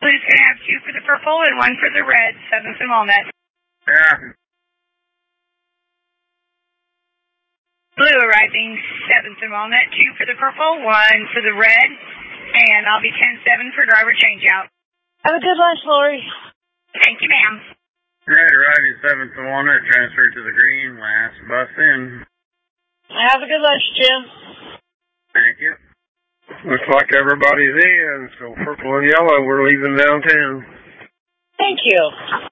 Blue's going to have 2 for the purple and 1 for the red, 7th and Walnut. Yeah. Blue arriving 7th and Walnut, 2 for the purple, 1 for the red, and I'll be 10-7 for driver changeout. Have a good lunch, Lori. Thank you, ma'am. Righty, 7th and Walnut, transfer to the green, last bus in. Have a good lunch, Jim. Thank you. Looks like everybody's in, so purple and yellow, we're leaving downtown. Thank you.